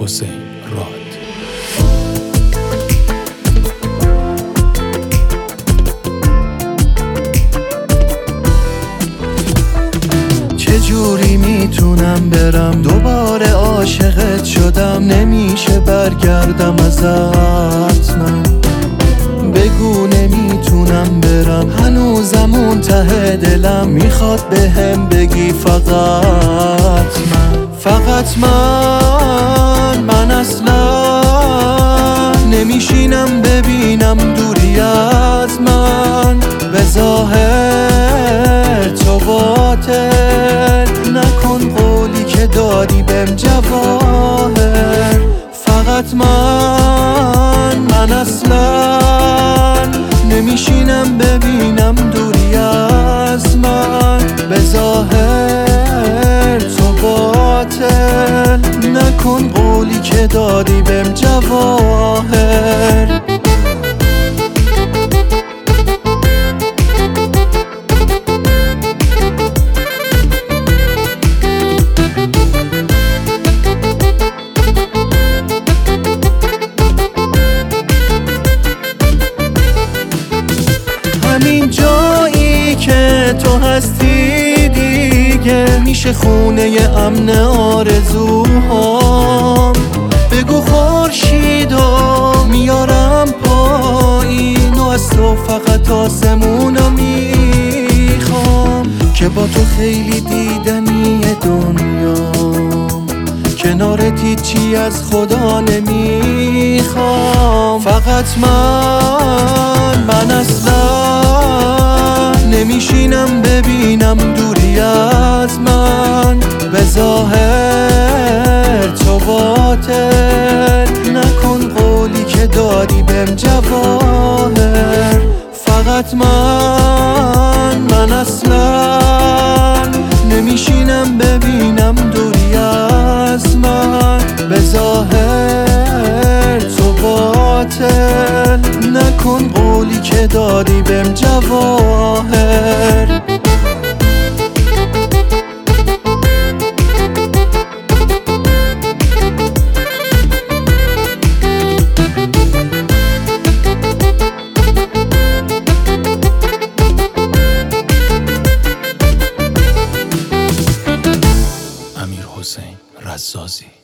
حسین راد. چجوری میتونم برم دوباره عاشقت شدم، نمیشه برگردم ازت، من بگو نمیتونم برم، هنوزم اون ته دلم میخواد بهم بگی فقط من اصلا نمیشینم ببینم دوری از من، به ظاهر تو باطل نکن قولی که دادی بهم جواهر. فقط من اصلا نمیشینم ببینم دوری از من، به ظاهر تو باطل نکن قولی که دادی بهم جواهر. همین جایی که تو هستی دیگه میشه خونه امن آرزوهام، بگو خورشیدو میارم پایین و از تو فقط آسمونو میخوام، که با تو خیلی دیدنی دنیا، کنارت هیچی از خدا نمیخوام. فقط من اصلا نمیشینم ببینم دوری از من، به ظاهر تو باطل نکن قولی که دادی بهم جواهر. فقط من اصلا نمیشینم ببینم دوری از من، به ظاهر تو باطل نکن قولی که دادی بهم جواهر. امیر حسین رزازی.